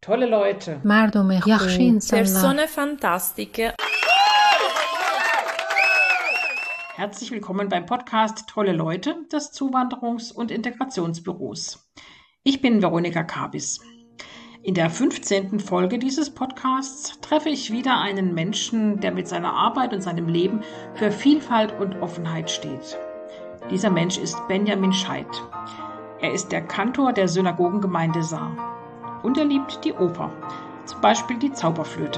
Tolle Leute. مردم یخشی insanlar. Persone fantastiche. Herzlich willkommen beim Podcast Tolle Leute des Zuwanderungs- und Integrationsbüros. Ich bin Veronika Kabis. In der 15. Folge dieses Podcasts treffe ich wieder einen Menschen, der mit seiner Arbeit und seinem Leben für Vielfalt und Offenheit steht. Dieser Mensch ist Benjamin Scheidt. Er ist der Kantor der Synagogengemeinde Saar. Und er liebt die Oper, zum Beispiel die Zauberflöte.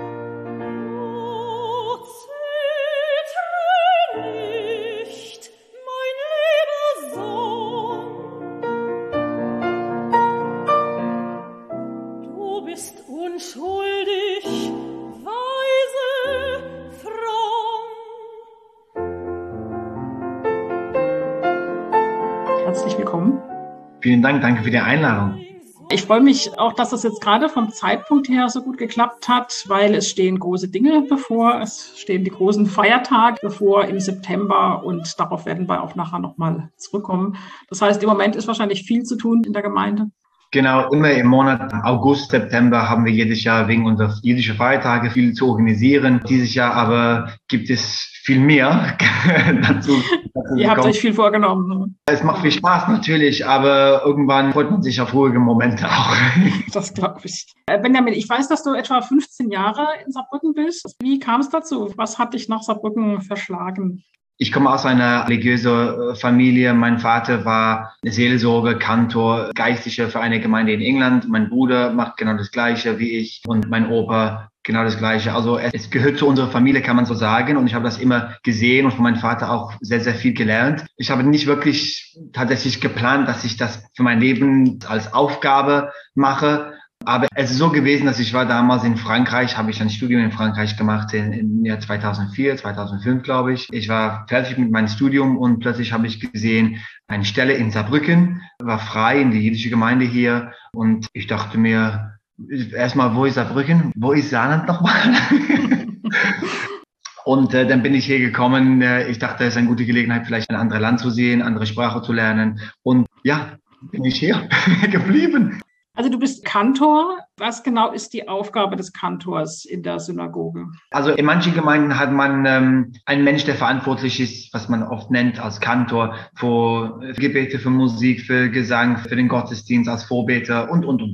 Herzlich willkommen. Vielen Dank, danke für die Einladung. Ich freue mich auch, dass das jetzt gerade vom Zeitpunkt her so gut geklappt hat, weil es stehen große Dinge bevor. Es stehen die großen Feiertage bevor im September und darauf werden wir auch nachher nochmal zurückkommen. Das heißt, im Moment ist wahrscheinlich viel zu tun in der Gemeinde. Genau, immer im Monat August, September haben wir jedes Jahr wegen unserer jüdischen Feiertage viel zu organisieren. Dieses Jahr aber gibt es viel mehr dazu. Ihr habt euch viel vorgenommen. Es macht viel Spaß natürlich, aber irgendwann freut man sich auf ruhige Momente auch. Das glaube ich. Benjamin, ich weiß, dass du etwa 15 Jahre in Saarbrücken bist. Wie kam es dazu? Was hat dich nach Saarbrücken verschlagen? Ich komme aus einer religiösen Familie. Mein Vater war Seelsorger, Kantor, Geistlicher für eine Gemeinde in England. Mein Bruder macht genau das Gleiche wie ich und mein Opa genau das Gleiche. Also es gehört zu unserer Familie, kann man so sagen. Und ich habe das immer gesehen und von meinem Vater auch sehr, sehr viel gelernt. Ich habe nicht wirklich tatsächlich geplant, dass ich das für mein Leben als Aufgabe mache. Aber es ist so gewesen, dass ich war damals in Frankreich, habe ich ein Studium in Frankreich gemacht im Jahr 2004, 2005, glaube ich. Ich war fertig mit meinem Studium und plötzlich habe ich gesehen, eine Stelle in Saarbrücken war frei in die jüdische Gemeinde hier. Und ich dachte mir, erstmal, wo ist Saarbrücken? Wo ist Saarland nochmal? Und dann bin ich hier gekommen. Ich dachte, es ist eine gute Gelegenheit, vielleicht ein anderes Land zu sehen, andere Sprache zu lernen. Und ja, bin ich hier geblieben. Also du bist Kantor. Was genau ist die Aufgabe des Kantors in der Synagoge? Also in manchen Gemeinden hat man einen Mensch, der verantwortlich ist, was man oft nennt als Kantor, für Gebete, für Musik, für Gesang, für den Gottesdienst als Vorbeter und. Und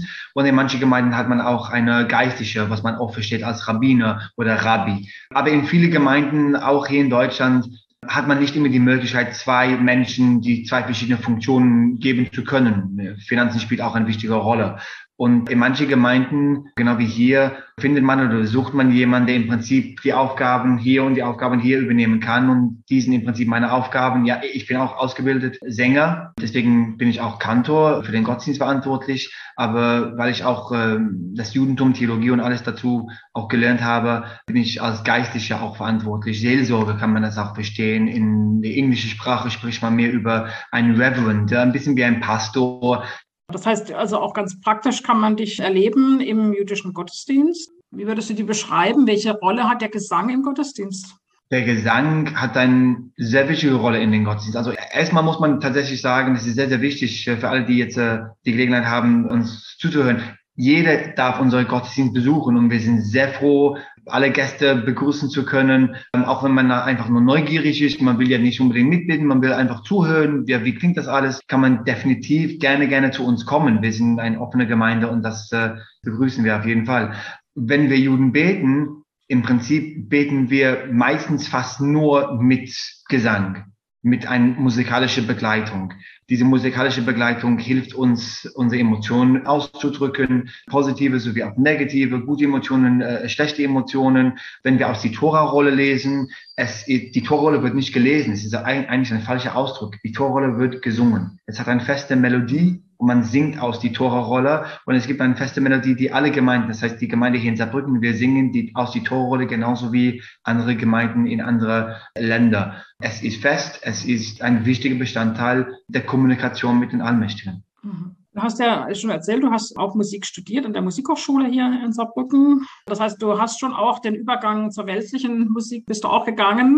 in manchen Gemeinden hat man auch eine Geistliche, was man oft versteht als Rabbiner oder Rabbi. Aber in vielen Gemeinden, auch hier in Deutschland, hat man nicht immer die Möglichkeit, zwei Menschen, die zwei verschiedene Funktionen geben zu können. Finanzen spielt auch eine wichtige Rolle. Und in manchen Gemeinden, genau wie hier, findet man oder sucht man jemanden, der im Prinzip die Aufgaben hier und die Aufgaben hier übernehmen kann. Und die sind im Prinzip meine Aufgaben. Ja, ich bin auch ausgebildet Sänger. Deswegen bin ich auch Kantor, für den Gottesdienst verantwortlich. Aber weil ich auch das Judentum, Theologie und alles dazu auch gelernt habe, bin ich als Geistlicher auch verantwortlich. Seelsorge kann man das auch verstehen. In der englischen Sprache spricht man mehr über einen Reverend, ein bisschen wie ein Pastor. Das heißt also auch ganz praktisch kann man dich erleben im jüdischen Gottesdienst. Wie würdest du die beschreiben? Welche Rolle hat der Gesang im Gottesdienst? Der Gesang hat eine sehr wichtige Rolle in den Gottesdienst. Also erstmal muss man tatsächlich sagen, das ist sehr, sehr wichtig für alle, die jetzt die Gelegenheit haben, uns zuzuhören. Jeder darf unsere Gottesdienst besuchen und wir sind sehr froh, alle Gäste begrüßen zu können, auch wenn man einfach nur neugierig ist. Man will ja nicht unbedingt mitbeten, man will einfach zuhören. Ja, wie klingt das alles? Kann man definitiv gerne zu uns kommen. Wir sind eine offene Gemeinde und das begrüßen wir auf jeden Fall. Wenn wir Juden beten, im Prinzip beten wir meistens fast nur mit Gesang, mit einer musikalischen Begleitung. Diese musikalische Begleitung hilft uns, unsere Emotionen auszudrücken, positive sowie auch negative, gute Emotionen, schlechte Emotionen. Wenn wir aus die Tora-Rolle lesen, die Tora-Rolle wird nicht gelesen, es ist eigentlich ein falscher Ausdruck. Die Tora-Rolle wird gesungen. Es hat eine feste Melodie und man singt aus die Tora-Rolle und es gibt eine feste Melodie, die alle Gemeinden, das heißt die Gemeinde hier in Saarbrücken, wir singen aus die Tora-Rolle genauso wie andere Gemeinden in andere Länder. Es ist fest, es ist ein wichtiger Bestandteil der Kommunikation mit den Allmächtigen. Du hast ja schon erzählt, du hast auch Musik studiert an der Musikhochschule hier in Saarbrücken. Das heißt, du hast schon auch den Übergang zur weltlichen Musik, bist du auch gegangen.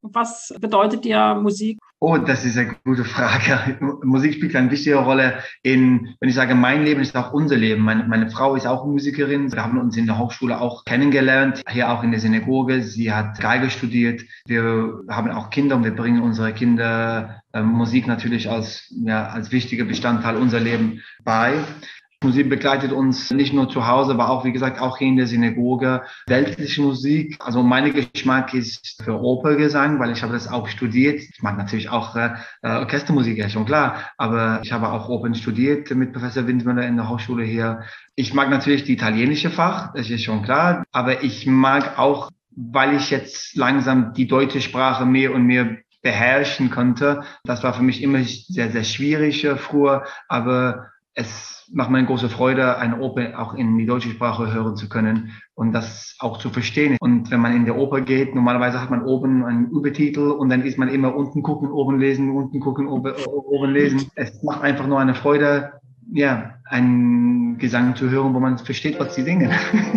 Was bedeutet dir Musik? Oh, das ist eine gute Frage. Musik spielt eine wichtige Rolle wenn ich sage, mein Leben ist auch unser Leben. Meine Frau ist auch Musikerin. Wir haben uns in der Hochschule auch kennengelernt, hier auch in der Synagoge. Sie hat Geige studiert. Wir haben auch Kinder und wir bringen unsere Kinder Musik natürlich als wichtiger Bestandteil unser Leben bei. Musik begleitet uns nicht nur zu Hause, aber auch, wie gesagt, auch hier in der Synagoge. Weltliche Musik, also mein Geschmack ist für Operngesang, weil ich habe das auch studiert. Ich mag natürlich auch Orchestermusik, ja schon klar, aber ich habe auch Opern studiert mit Professor Windmüller in der Hochschule hier. Ich mag natürlich die italienische Fach, das ist schon klar, aber ich mag auch, weil ich jetzt langsam die deutsche Sprache mehr und mehr beherrschen konnte. Das war für mich immer sehr, sehr schwierig früher, aber es macht mir eine große Freude, eine Oper auch in die deutsche Sprache hören zu können und das auch zu verstehen. Und wenn man in der Oper geht, normalerweise hat man oben einen Übertitel und dann ist man immer unten gucken, oben lesen, unten gucken, oben lesen. Es macht einfach nur eine Freude, ja, einen Gesang zu hören, wo man versteht, was sie singen.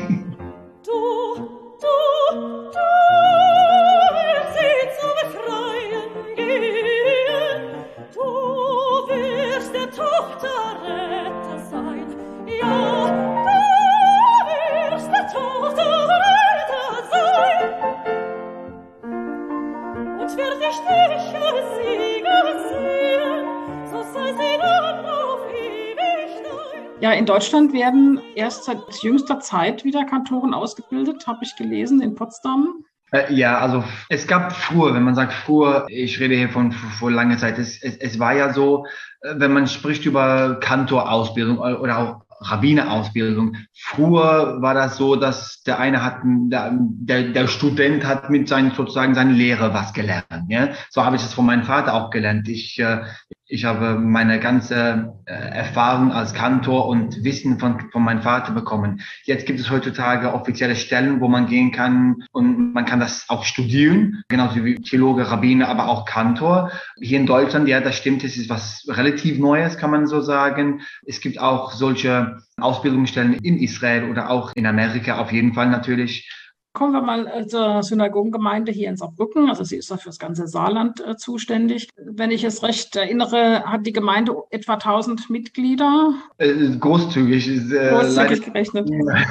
Ja, in Deutschland werden erst seit jüngster Zeit wieder Kantoren ausgebildet, habe ich gelesen, in Potsdam. Ja, also es gab früher, wenn man sagt früher, ich rede hier von vor langer Zeit, es war ja so, wenn man spricht über Kantorausbildung oder auch Rabbinerausbildung. Früher war das so, dass der Student hat mit seinen Lehrer was gelernt. Ja? So habe ich es von meinem Vater auch gelernt. Ich habe meine ganze Erfahrung als Kantor und Wissen von meinem Vater bekommen. Jetzt gibt es heutzutage offizielle Stellen, wo man gehen kann und man kann das auch studieren, genauso wie Theologe, Rabbiner, aber auch Kantor. Hier in Deutschland, ja, das stimmt, es ist was relativ Neues, kann man so sagen. Es gibt auch solche Ausbildungsstellen in Israel oder auch in Amerika auf jeden Fall natürlich. Kommen wir mal zur Synagogengemeinde hier in Saarbrücken. Also sie ist ja für das ganze Saarland zuständig. Wenn ich es recht erinnere, hat die Gemeinde etwa 1000 Mitglieder. Großzügig. Großzügig gerechnet.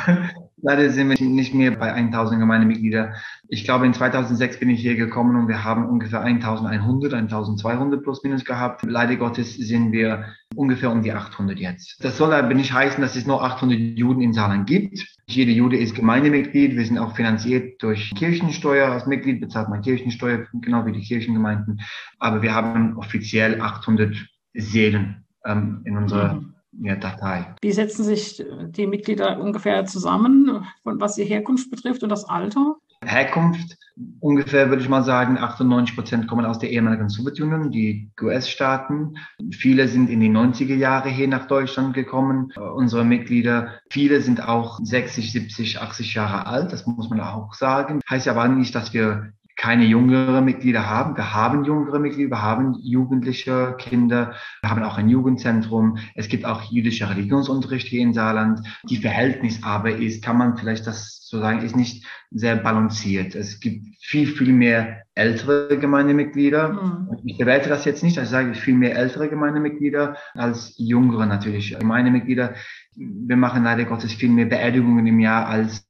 Leider sind wir nicht mehr bei 1000 Gemeindemitglieder. Ich glaube, in 2006 bin ich hier gekommen und wir haben ungefähr 1100, 1200 plus minus gehabt. Leider Gottes sind wir ungefähr um die 800 jetzt. Das soll aber nicht heißen, dass es nur 800 Juden in Saarland gibt. Jeder Jude ist Gemeindemitglied. Wir sind auch finanziert durch Kirchensteuer. Als Mitglied bezahlt man Kirchensteuer, genau wie die Kirchengemeinden. Aber wir haben offiziell 800 Seelen in unserer Datei. Wie setzen sich die Mitglieder ungefähr zusammen, was die Herkunft betrifft und das Alter? Herkunft, ungefähr würde ich mal sagen, 98% kommen aus der ehemaligen Sowjetunion, die US-Staaten. Viele sind in die 90er Jahre hier nach Deutschland gekommen, unsere Mitglieder. Viele sind auch 60, 70, 80 Jahre alt, das muss man auch sagen. Heißt aber nicht, dass wir keine jüngere Mitglieder haben. Wir haben jüngere Mitglieder, wir haben jugendliche Kinder, wir haben auch ein Jugendzentrum. Es gibt auch jüdischer Religionsunterricht hier in Saarland. Die Verhältnis aber kann man vielleicht das so sagen, ist nicht sehr balanciert. Es gibt viel, viel mehr ältere Gemeindemitglieder. Ich bewerte das jetzt nicht, ich sage viel mehr ältere Gemeindemitglieder als jüngere natürlich Gemeindemitglieder. Wir machen leider Gottes viel mehr Beerdigungen im Jahr als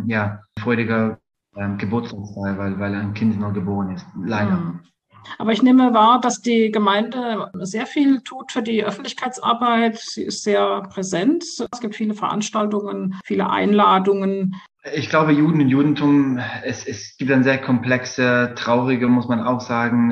freudiger Geburtstagsfeier, weil ein Kind noch geboren ist. Leider. Aber ich nehme wahr, dass die Gemeinde sehr viel tut für die Öffentlichkeitsarbeit. Sie ist sehr präsent. Es gibt viele Veranstaltungen, viele Einladungen. Ich glaube, Juden und Judentum, es gibt eine sehr komplexe, traurige, muss man auch sagen,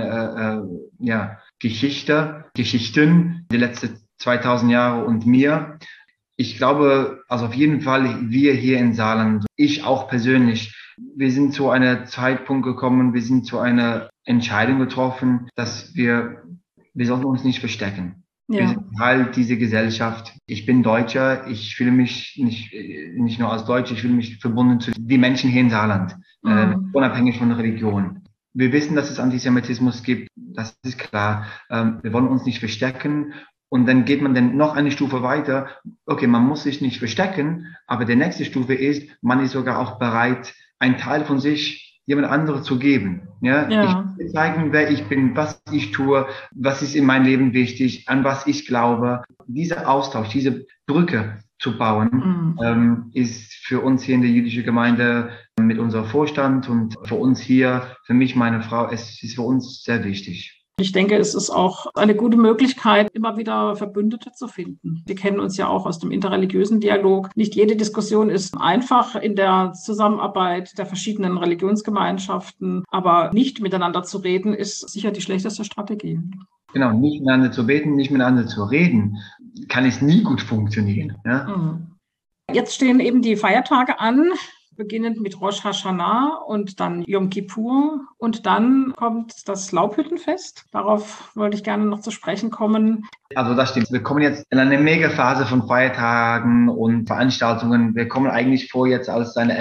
Geschichten, die letzten 2000 Jahre und mehr. Ich glaube, also auf jeden Fall, wir hier in Saarland, ich auch persönlich, wir sind zu einem Zeitpunkt gekommen, wir sind zu einer Entscheidung getroffen, dass wir sollten uns nicht verstecken. Ja. Wir sind Teil dieser Gesellschaft. Ich bin Deutscher, ich fühle mich nicht nur als Deutscher, ich fühle mich verbunden zu den Menschen hier in Saarland, unabhängig von der Religion. Wir wissen, dass es Antisemitismus gibt, das ist klar. Wir wollen uns nicht verstecken. Und dann geht man dann noch eine Stufe weiter. Okay, man muss sich nicht verstecken, aber die nächste Stufe ist, man ist sogar auch bereit, einen Teil von sich jemand anderes zu geben. Ja? Ja. Ich will zeigen, wer ich bin, was ich tue, was ist in meinem Leben wichtig, an was ich glaube. Dieser Austausch, diese Brücke zu bauen, ist für uns hier in der jüdischen Gemeinde mit unserem Vorstand und für uns hier, für mich, meine Frau, es ist für uns sehr wichtig. Ich denke, es ist auch eine gute Möglichkeit, immer wieder Verbündete zu finden. Wir kennen uns ja auch aus dem interreligiösen Dialog. Nicht jede Diskussion ist einfach in der Zusammenarbeit der verschiedenen Religionsgemeinschaften, aber nicht miteinander zu reden, ist sicher die schlechteste Strategie. Genau, nicht miteinander zu beten, nicht miteinander zu reden, kann es nie gut funktionieren. Ja? Jetzt stehen eben die Feiertage an, beginnend mit Rosh Hashanah und dann Yom Kippur. Und dann kommt das Laubhüttenfest. Darauf wollte ich gerne noch zu sprechen kommen. Also das stimmt. Wir kommen jetzt in eine Mega-Phase von Feiertagen und Veranstaltungen. Wir kommen eigentlich vor jetzt als eine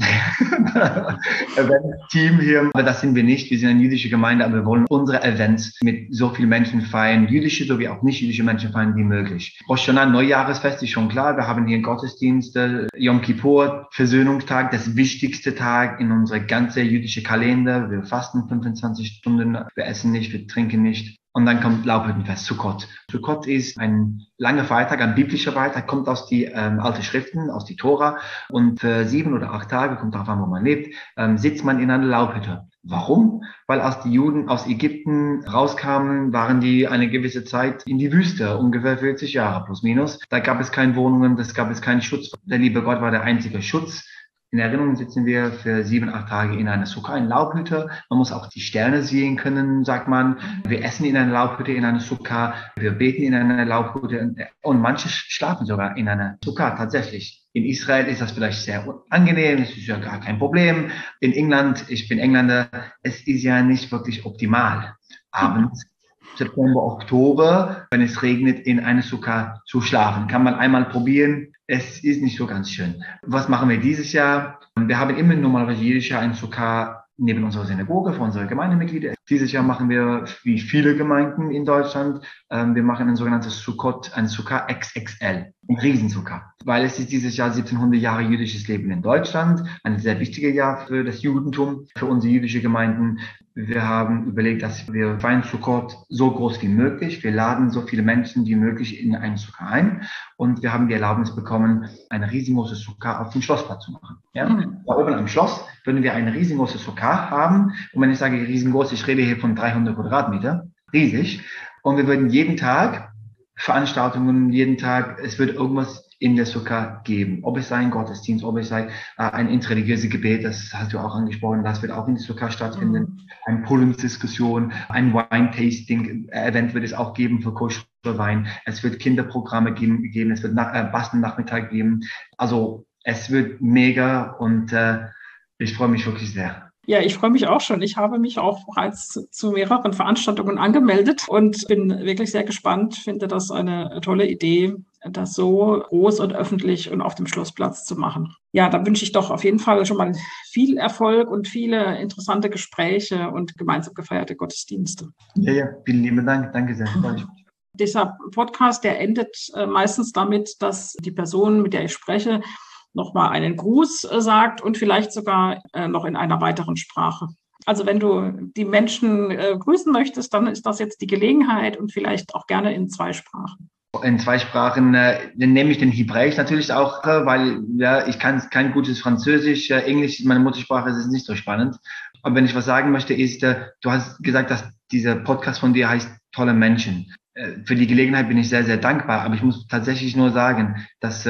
Event-Team hier. Aber das sind wir nicht. Wir sind eine jüdische Gemeinde, aber wir wollen unsere Events mit so vielen Menschen feiern, jüdische sowie auch nicht jüdische Menschen feiern wie möglich. Rosh Hashanah, Neujahresfest ist schon klar. Wir haben hier Gottesdienste, Yom Kippur, Versöhnungstag, das wichtigste Tag in unserer ganzen jüdischen Kalender. Wir fasten 25 Stunden, wir essen nicht, wir trinken nicht. Und dann kommt Laubhüttenfest, Sukkot. Sukkot ist ein langer Feiertag, ein biblischer Feiertag, kommt aus die alten Schriften, aus die Tora. Und für 7 oder 8 Tage, kommt darauf an, wo man lebt, sitzt man in einer Laubhütte. Warum? Weil als die Juden aus Ägypten rauskamen, waren die eine gewisse Zeit in die Wüste, ungefähr 40 Jahre plus minus. Da gab es keine Wohnungen, das gab es keinen Schutz. Der liebe Gott war der einzige Schutz. In Erinnerung sitzen wir für 7, 8 Tage in einer Sukkah, in Laubhütte. Man muss auch die Sterne sehen können, sagt man. Wir essen in einer Laubhütte, in einer Sukkah. Wir beten in einer Laubhütte. Und manche schlafen sogar in einer Sukkah, tatsächlich. In Israel ist das vielleicht sehr angenehm, es ist ja gar kein Problem. In England, ich bin Engländer, es ist ja nicht wirklich optimal. Abends, September, Oktober, wenn es regnet, in eine Sukkah zu schlafen. Kann man einmal probieren. Es ist nicht so ganz schön. Was machen wir dieses Jahr? Wir haben immer normalerweise jedes Jahr ein Sukkah neben unserer Synagoge für unsere Gemeindemitglieder. Dieses Jahr machen wir, wie viele Gemeinden in Deutschland, wir machen ein sogenanntes Sukkot, ein Sukkah XXL, ein Riesensukkah. Weil es ist dieses Jahr 1700 Jahre jüdisches Leben in Deutschland, ein sehr wichtiges Jahr für das Judentum, für unsere jüdische Gemeinden. Wir haben überlegt, dass wir feiern Sukkot so groß wie möglich. Wir laden so viele Menschen wie möglich in einen Sukkah ein. Und wir haben die Erlaubnis bekommen, eine riesengroße Sukkah auf dem Schlossplatz zu machen. Ja? Da oben am Schloss würden wir eine riesengroße Sukkah haben. Und wenn ich sage riesengroß, ich rede hier von 300 Quadratmeter. Riesig. Und wir würden jeden Tag Veranstaltungen, jeden Tag, es wird irgendwas in der Sukkah geben. Ob es sei ein Gottesdienst, ob es sei ein interreligiöses Gebet, das hast du auch angesprochen, das wird auch in der Sukkah stattfinden. Eine Podiumsdiskussion, ein Wine-Tasting-Event wird es auch geben für koscher Wein. Es wird Kinderprogramme geben, es wird Bastelnachmittag geben. Also es wird mega und ich freue mich wirklich sehr. Ja, ich freue mich auch schon. Ich habe mich auch bereits zu mehreren Veranstaltungen angemeldet und bin wirklich sehr gespannt. Finde das eine tolle Idee, das so groß und öffentlich und auf dem Schlossplatz zu machen. Ja, da wünsche ich doch auf jeden Fall schon mal viel Erfolg und viele interessante Gespräche und gemeinsam gefeierte Gottesdienste. Ja, vielen lieben Dank. Danke sehr. Dieser Podcast, der endet meistens damit, dass die Person, mit der ich spreche, nochmal einen Gruß sagt und vielleicht sogar noch in einer weiteren Sprache. Also wenn du die Menschen grüßen möchtest, dann ist das jetzt die Gelegenheit und vielleicht auch gerne in 2 Sprachen. In 2 Sprachen, dann nehme ich den Hebräisch natürlich auch, weil ja, ich kann kein gutes Französisch, Englisch ist meine Muttersprache, es ist nicht so spannend. Aber wenn ich was sagen möchte, ist, du hast gesagt, dass dieser Podcast von dir heißt Tolle Menschen. Für die Gelegenheit bin ich sehr, sehr dankbar, aber ich muss tatsächlich nur sagen, dass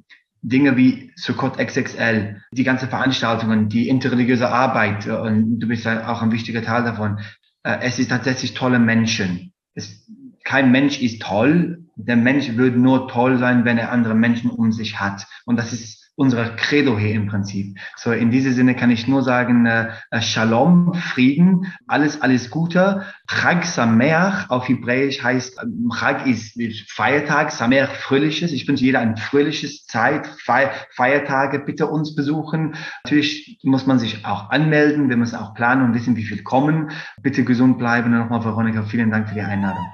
Dinge wie Sukkot XXL, die ganzen Veranstaltungen, die interreligiöse Arbeit, und du bist ja auch ein wichtiger Teil davon, es ist tatsächlich tolle Menschen. Kein Mensch ist toll, der Mensch würde nur toll sein, wenn er andere Menschen um sich hat. Und das ist unser Credo hier im Prinzip. So in diesem Sinne kann ich nur sagen, Shalom, Frieden, alles Gute. Chag Sameach auf Hebräisch heißt, Chag ist Feiertag, Sameach fröhliches. Ich wünsche jeder ein fröhliches Zeit, Feiertage, bitte uns besuchen. Natürlich muss man sich auch anmelden, wir müssen auch planen und wissen, wie viel kommen. Bitte gesund bleiben und nochmal Veronika, vielen Dank für die Einladung.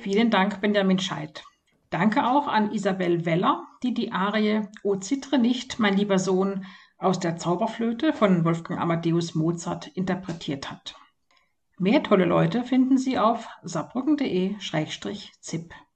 Vielen Dank, Benjamin Scheidt. Danke auch an Isabel Weller, die die Arie O zittre nicht, mein lieber Sohn aus der Zauberflöte von Wolfgang Amadeus Mozart interpretiert hat. Mehr tolle Leute finden Sie auf saarbrücken.de/zip.